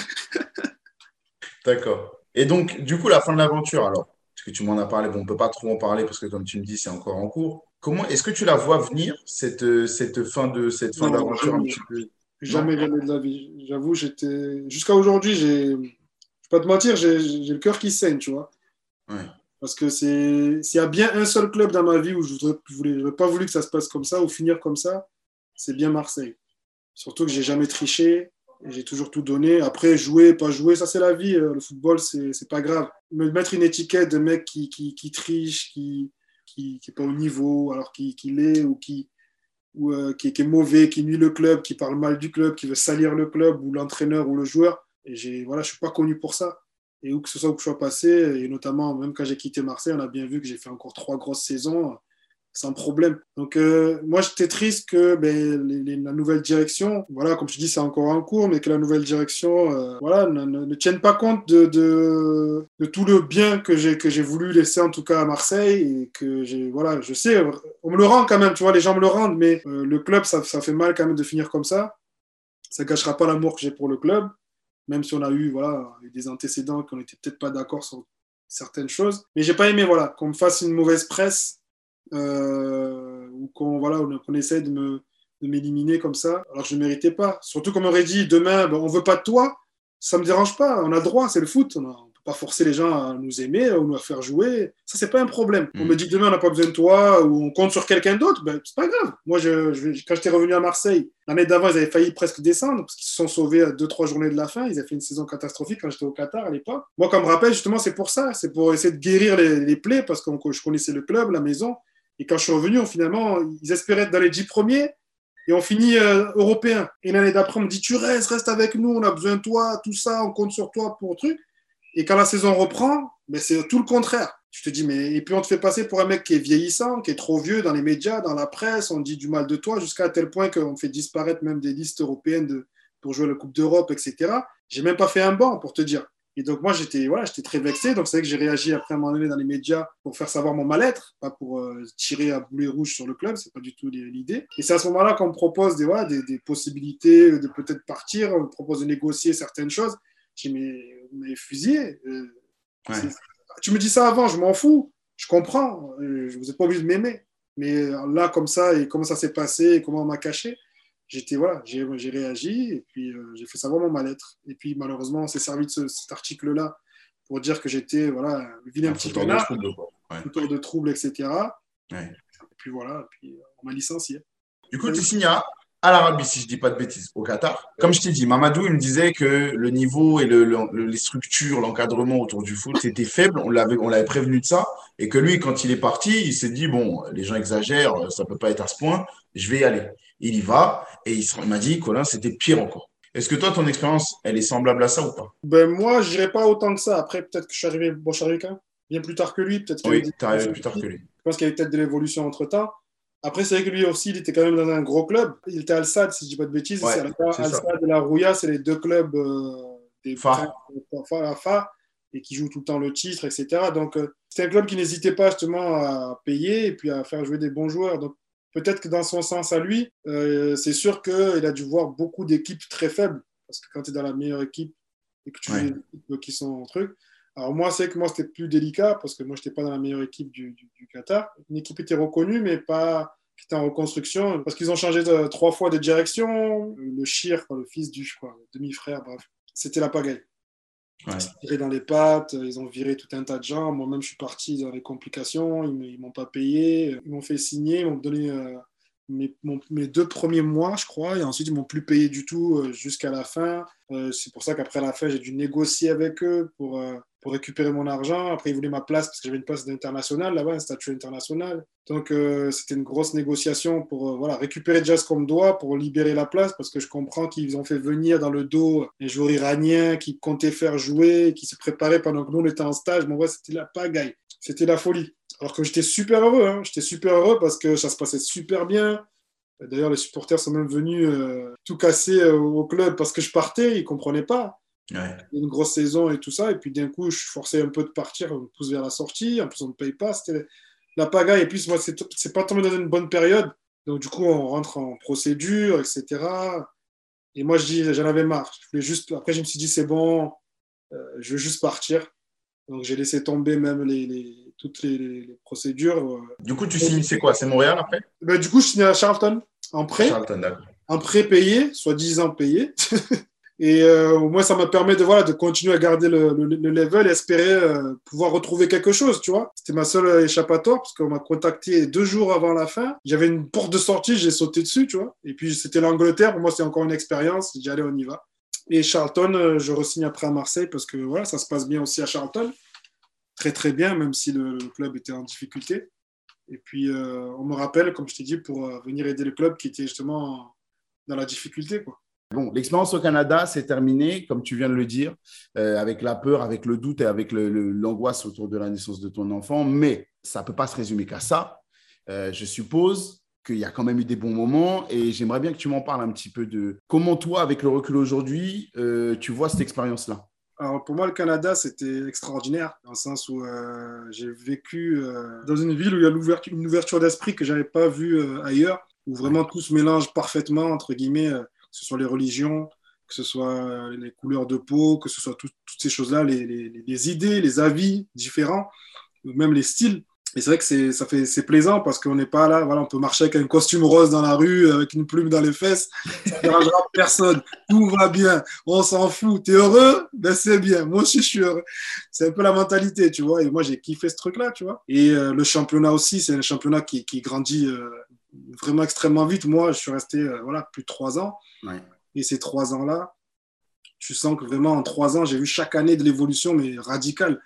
D'accord. Et donc, du coup, la fin de l'aventure, alors, parce que tu m'en as parlé, bon, on ne peut pas trop en parler parce que, comme tu me dis, c'est encore en cours. Comment est-ce que tu la vois venir, cette fin Non, d'aventure un jamais, petit peu? Non? jamais, jamais de la vie. J'avoue, jusqu'à aujourd'hui, je ne vais pas te mentir, j'ai le cœur qui saigne, tu vois. Ouais. Parce que s'il y a bien un seul club dans ma vie où j'aurais pas voulu que ça se passe comme ça ou finir comme ça, c'est bien Marseille. Surtout que j'ai jamais triché, et j'ai toujours tout donné. Après, jouer, pas jouer, ça c'est la vie. Le football, c'est pas grave. Me mettre une étiquette de mec qui triche, qui est pas au niveau, alors qu'il l'est, ou qui est mauvais, qui nuit le club, qui parle mal du club, qui veut salir le club, ou l'entraîneur, ou le joueur. Et voilà, je suis pas connu pour ça. Et où que ce soit où que je sois passé, et notamment même quand j'ai quitté Marseille, on a bien vu que j'ai fait encore 3 grosses saisons sans problème. Donc, moi, j'étais triste que la nouvelle direction, voilà, comme je dis, c'est encore en cours, mais que la nouvelle direction voilà, ne tienne pas compte de tout le bien que j'ai voulu laisser, en tout cas à Marseille, et que voilà, je sais, on me le rend quand même, tu vois, les gens me le rendent, mais le club, ça fait mal quand même de finir comme ça. Ça ne gâchera pas l'amour que j'ai pour le club, même si on a eu, voilà, des antécédents qu'on n'était peut-être pas d'accord sur certaines choses. Mais j'ai pas aimé, voilà, qu'on me fasse une mauvaise presse ou qu'on essaie de m'éliminer comme ça, alors que je ne méritais pas. Surtout qu'on m'aurait dit demain, ben, on ne veut pas de toi, ça ne me dérange pas, on a le droit, c'est le foot, on ne peut pas forcer les gens à nous aimer ou nous à faire jouer, ça c'est pas un problème. On me Hmm. dit demain on n'a pas besoin de toi ou on compte sur quelqu'un d'autre, ben, c'est pas grave. Moi, quand j'étais revenu à Marseille, l'année d'avant, ils avaient failli presque descendre parce qu'ils se sont sauvés à 2-3 journées de la fin, ils avaient fait une saison catastrophique quand j'étais au Qatar à l'époque. Moi, comme rappel, justement, c'est pour ça, c'est pour essayer de guérir les plaies parce que je connaissais le club, la maison. Et quand je suis revenu, finalement, ils espéraient être dans les 10 premiers et on finit européen. Et l'année d'après, on me dit tu reste avec nous, on a besoin de toi, tout ça, on compte sur toi pour le truc. Et quand la saison reprend, ben c'est tout le contraire. Tu te dis, mais... Et puis on te fait passer pour un mec qui est vieillissant, qui est trop vieux dans les médias, dans la presse, on dit du mal de toi, jusqu'à tel point qu'on fait disparaître même des listes européennes pour jouer la Coupe d'Europe, etc. J'ai même pas fait un banc, pour te dire. Et donc moi, j'étais très vexé. Donc c'est vrai que j'ai réagi après un moment donné dans les médias pour faire savoir mon mal-être, pas pour tirer à boulet rouge sur le club, c'est pas du tout l'idée. Et c'est à ce moment-là qu'on me propose des possibilités de peut-être partir, on me propose de négocier certaines choses. J'ai dit, mais fusillé, Ouais. tu me dis ça avant, je m'en fous, je comprends, vous n'êtes pas obligé de m'aimer. Mais là, comme ça, et comment ça s'est passé, et comment on m'a caché, j'ai réagi, et puis j'ai fait savoir mon mal-être. Et puis malheureusement, on s'est servi de cet article-là pour dire que j'étais vilain Un petit fouteur de connard, trouble, quoi. Ouais. fouteur de troubles, etc. Ouais. Et puis voilà, et puis, on m'a licencié. Du coup, tu signes à l'Arabie, si je ne dis pas de bêtises, au Qatar. Comme je t'ai dit, Mamadou, il me disait que le niveau et les structures, l'encadrement autour du foot était faible. On l'avait prévenu de ça. Et que lui, quand il est parti, il s'est dit, bon, les gens exagèrent, ça ne peut pas être à ce point, je vais y aller. Il y va et il m'a dit, Colin, c'était pire encore. Est-ce que toi, ton expérience, elle est semblable à ça ou pas? Ben, moi, je n'irai pas autant que ça. Après, peut-être que je suis arrivé quand même bien plus tard que lui. Peut-être qu'il y a eu Oui, des tu es arrivé plus tard évolutions. que lui. Je pense qu'il y a eu peut-être de l'évolution entre-temps. Après, c'est vrai que lui aussi, il était quand même dans un gros club. Il était à Al-Sadd, si je ne dis pas de bêtises. Ouais, C'est c'est ça. Al-Sadd et la Rouya, c'est les deux clubs des princes Phare. Fa et qui jouent tout le temps le titre, etc. Donc, c'est un club qui n'hésitait pas justement à payer et puis à faire jouer des bons joueurs. Donc, peut-être que dans son sens à lui, c'est sûr qu'il a dû voir beaucoup d'équipes très faibles. Parce que quand tu es dans la meilleure équipe et que tu joues Ouais. des équipes qui sont en truc. Alors, moi, c'est que moi, c'était plus délicat parce que moi, je n'étais pas dans la meilleure équipe du Qatar. Une équipe était reconnue, mais pas qui était en reconstruction parce qu'ils ont changé 3 fois de direction. Le Chir, le fils je crois, le demi-frère, bref. C'était la pagaille. Ils Ouais. se tiraient dans les pattes, ils ont viré tout un tas de gens. Moi-même, je suis parti dans les complications, ils ne m'ont pas payé, ils m'ont fait signer, ils m'ont donné mes 2 premiers mois, je crois, et ensuite, ils ne m'ont plus payé du tout jusqu'à la fin. C'est pour ça qu'après la fin, j'ai dû négocier avec eux pour récupérer mon argent. Après, ils voulaient ma place parce que j'avais une place d'international là-bas, un statut international. Donc, c'était une grosse négociation pour récupérer déjà ce qu'on me doit, pour libérer la place, parce que je comprends qu'ils ont fait venir dans le dos les joueurs iraniens qui comptaient faire jouer, qui se préparaient pendant que nous, on était en stage. Mais ouais, c'était la pagaille. C'était la folie. Alors que j'étais super heureux, hein. J'étais super heureux parce que ça se passait super bien. D'ailleurs, les supporters sont même venus tout casser au club parce que je partais, ils ne comprenaient pas. Ouais. Une grosse saison et tout ça. Et puis d'un coup, je suis forcé un peu de partir, on me pousse vers la sortie. En plus, on ne me paye pas. C'était la pagaille. Et puis, moi, c'est pas tombé dans une bonne période. Donc, du coup, on rentre en procédure, etc. Et moi, je dis, j'en avais marre. Je voulais juste... Après, je me suis dit, c'est bon, je veux juste partir. Donc, j'ai laissé tomber même toutes les procédures. Du coup, tu signes, c'est quoi? C'est Montréal après? Ben, du coup, je suis à Charlton À Charlton, d'accord. en prêt payé, soi-disant payé. Et au moins, ça me permet de continuer à garder le level et espérer pouvoir retrouver quelque chose, tu vois. C'était ma seule échappatoire parce qu'on m'a contacté 2 jours avant la fin. J'avais une porte de sortie, j'ai sauté dessus, tu vois. Et puis, c'était l'Angleterre. Pour moi, c'était encore une expérience. J'ai dit, allez, on y va. Et Charlton, je re-signe après à Marseille parce que voilà, ça se passe bien aussi à Charlton. Très, très bien, même si le club était en difficulté. Et puis, on me rappelle, comme je t'ai dit, pour venir aider le club qui était justement dans la difficulté, quoi. Bon, l'expérience au Canada, c'est terminé, comme tu viens de le dire, avec la peur, avec le doute et avec l'angoisse autour de la naissance de ton enfant. Mais ça ne peut pas se résumer qu'à ça. Je suppose qu'il y a quand même eu des bons moments et j'aimerais bien que tu m'en parles un petit peu de comment toi, avec le recul aujourd'hui, tu vois cette expérience-là. Alors pour moi, le Canada, c'était extraordinaire, dans le sens où j'ai vécu dans une ville où il y a une ouverture d'esprit que je n'avais pas vue ailleurs, où vraiment tout se mélange parfaitement, entre guillemets, que ce soit les religions, que ce soit les couleurs de peau, que ce soit toutes ces choses-là, les idées, les avis différents, ou même les styles. Et c'est vrai que c'est plaisant parce qu'on n'est pas là, voilà, on peut marcher avec un costume rose dans la rue, avec une plume dans les fesses, ça ne dérangera personne, tout va bien, on s'en fout, t'es heureux? Ben c'est bien, moi aussi je suis heureux. C'est un peu la mentalité, tu vois, et moi j'ai kiffé ce truc-là, tu vois. Et le championnat aussi, c'est un championnat qui grandit vraiment extrêmement vite. Moi, je suis resté plus de 3 ans, Ouais. et ces 3 ans-là, tu sens que vraiment en 3 ans, j'ai vu chaque année de l'évolution, mais radicale.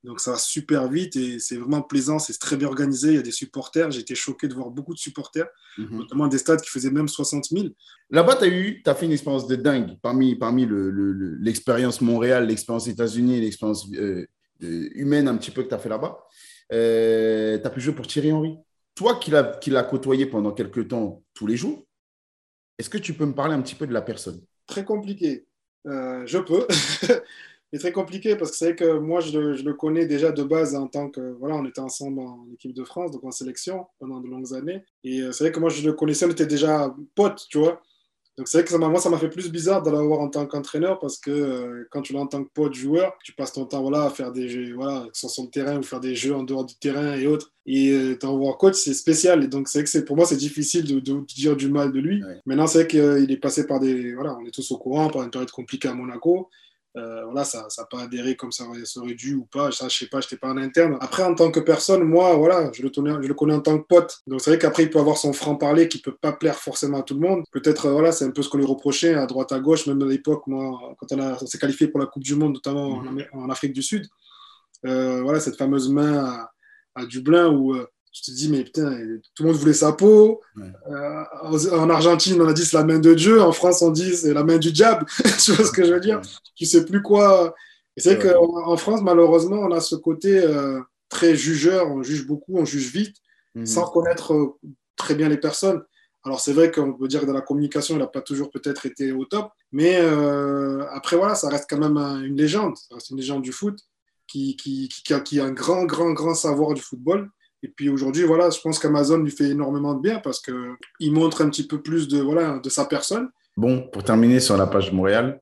Donc ça va super vite et c'est vraiment plaisant, c'est très bien organisé. Il y a des supporters. J'ai été choqué de voir beaucoup de supporters, notamment des stades qui faisaient même 60 000. Là-bas, tu as fait une expérience de dingue parmi l'expérience Montréal, l'expérience États-Unis, l'expérience humaine un petit peu que tu as fait là-bas. Tu as pu jouer pour Thierry Henry. Toi qui l'as côtoyé pendant quelques temps tous les jours, est-ce que tu peux me parler un petit peu de la personne? Très compliqué. Je peux. C'est très compliqué parce que c'est vrai que moi, je le connais déjà de base en tant que. Voilà, on était ensemble en équipe de France, donc en sélection pendant de longues années. Et c'est vrai que moi, je le connaissais, on était déjà potes, tu vois. Donc c'est vrai que moi, ça m'a fait plus bizarre de l'avoir en tant qu'entraîneur parce que quand tu l'as en tant que pote joueur, tu passes ton temps voilà, à faire des jeux, voilà, que ce soit sur le terrain ou faire des jeux en dehors du terrain et autres. Et t'envoies coach, c'est spécial. Et donc c'est vrai que pour moi, c'est difficile de dire du mal de lui. Ouais. Maintenant, c'est vrai qu'il est passé par des. Voilà, on est tous au courant, par une période compliquée à Monaco. Voilà, ça n'a pas adhéré comme ça aurait dû ou pas. Ça, je sais pas, je n'étais pas en interne. Après, en tant que personne, moi, voilà, je le connais en tant que pote. Donc, c'est vrai qu'après, il peut avoir son franc-parler qui ne peut pas plaire forcément à tout le monde. Peut-être, voilà, c'est un peu ce qu'on lui reprochait à droite, à gauche, même à l'époque, moi, quand on s'est qualifié pour la Coupe du Monde, notamment en Afrique du Sud. Voilà, cette fameuse main à Dublin où tu te dis, mais putain, tout le monde voulait sa peau. Ouais. En Argentine, on a dit c'est la main de Dieu. En France, on dit c'est la main du diable. Tu vois ce que je veux dire? Tu sais plus quoi. Et c'est vrai qu'en France, malheureusement, on a ce côté très jugeur. On juge beaucoup, on juge vite, sans connaître très bien les personnes. Alors, c'est vrai qu'on peut dire que dans la communication, il n'a pas toujours peut-être été au top. Mais après, voilà, ça reste quand même une légende. Ça reste une légende du foot qui a un grand savoir du football. Et puis aujourd'hui, voilà, je pense qu'Amazon lui fait énormément de bien parce qu'il montre un petit peu plus de sa personne. Bon, pour terminer sur la page Montréal,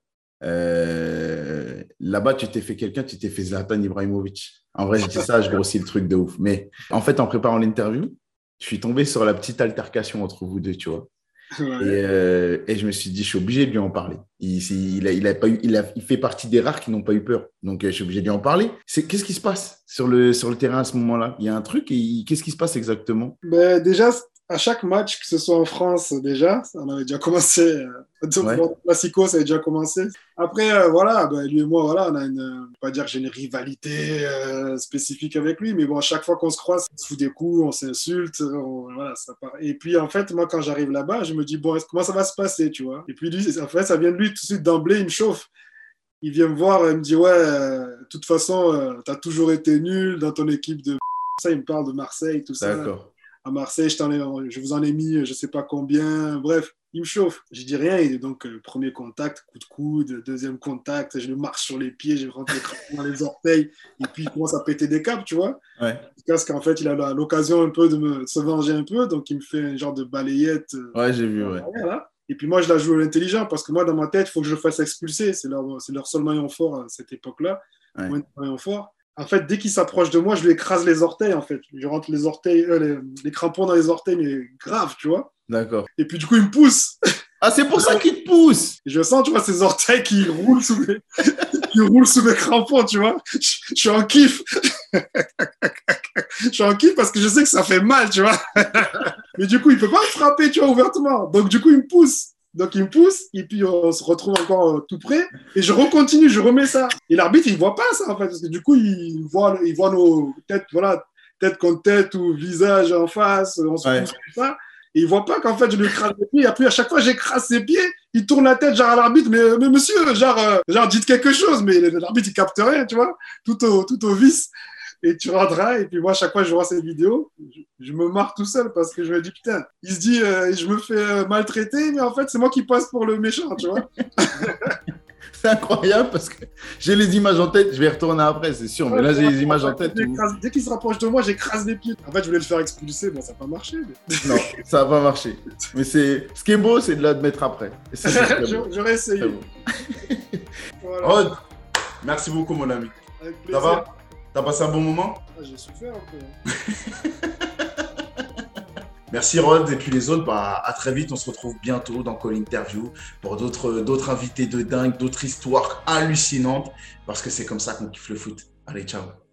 là-bas, tu t'es fait Zlatan Ibrahimovic. En vrai, je dis ça, je grossis le truc de ouf. Mais en fait, en préparant l'interview, je suis tombé sur la petite altercation entre vous deux, tu vois. Ouais. Et je me suis dit, je suis obligé de lui en parler. Il fait partie des rares qui n'ont pas eu peur. Donc, je suis obligé de lui en parler. Qu'est-ce qui se passe sur le terrain à ce moment-là? Il y a un truc et qu'est-ce qui se passe exactement? Déjà, à chaque match, que ce soit en France, déjà, on avait déjà commencé. Ouais. Classico, ça avait déjà commencé. Après, voilà, lui et moi, voilà, on a pas dire que j'ai une rivalité spécifique avec lui, mais bon, à chaque fois qu'on se croise, on se fout des coups, on s'insulte, voilà, ça part. Et puis, en fait, moi, quand j'arrive là-bas, je me dis, bon, comment ça va se passer, tu vois? Et puis, lui, en fait, ça vient de lui tout de suite d'emblée, il me chauffe. Il vient me voir, il me dit, ouais, de toute façon, t'as toujours été nul dans ton équipe de. Ça, il me parle de Marseille, tout ça. D'accord. À Marseille, je vous en ai mis, je ne sais pas combien. Bref, il me chauffe. Je dis rien. Et donc, premier contact, coup de coude. Deuxième contact, je le marche sur les pieds, je rentre les crampons dans les orteils. Et puis, il commence à péter des câbles, tu vois. Ouais. Parce qu'en fait, il a l'occasion un peu de se venger un peu. Donc, il me fait un genre de balayette. Ouais, j'ai vu, ouais. Là. Et puis, moi, je la joue à l'intelligent parce que moi, dans ma tête, il faut que je le fasse expulser. C'est leur seul maillon fort à cette époque-là. Ouais. Maillon fort. En fait, dès qu'il s'approche de moi, je lui écrase les orteils, en fait. Je rentre les orteils, les crampons dans les orteils, mais grave, tu vois. D'accord. Et puis, du coup, il me pousse. Ah, c'est pour ça qu'il te pousse. Et je sens, tu vois, ces orteils qui roulent sous mes crampons, tu vois. Je suis en kiff. Je suis en kiff parce que je sais que ça fait mal, tu vois. Mais du coup, il ne peut pas me frapper, tu vois, ouvertement. Donc, du coup, il me pousse. Donc, il me pousse, et puis on se retrouve encore tout près, et je recontinue, je remets ça. Et l'arbitre, il ne voit pas ça, en fait, parce que du coup, il voit nos têtes, voilà, tête contre tête ou visage en face, on se pousse comme ça. Et il ne voit pas qu'en fait, je lui écrase les pieds. Et après, à chaque fois, j'écrase ses pieds, il tourne la tête, genre à l'arbitre, mais monsieur, genre, dites quelque chose, mais l'arbitre, il ne capte rien, tu vois, tout au vice. Et tu rendras, et puis moi, à chaque fois que je vois ces vidéos, je me marre tout seul parce que je me dis, putain, il se dit, je me fais maltraiter, mais en fait, c'est moi qui passe pour le méchant, tu vois. C'est incroyable parce que j'ai les images en tête, je vais y retourner après, c'est sûr, mais là, j'ai les images en tête. Dès qu'il se rapproche de moi, j'écrase les pieds. En fait, je voulais le faire expulser, bon, ça n'a pas marché. Mais... Non, ça n'a pas marché. Mais ce qui est beau, c'est de l'admettre après. J'aurais essayé. Voilà. Rod, merci beaucoup, mon ami. Avec plaisir. Ça va? T'as passé un bon moment? J'ai souffert un peu. Merci Rod, et puis les autres, à très vite, on se retrouve bientôt dans Call Interview pour d'autres invités de dingue, d'autres histoires hallucinantes, parce que c'est comme ça qu'on kiffe le foot. Allez, ciao.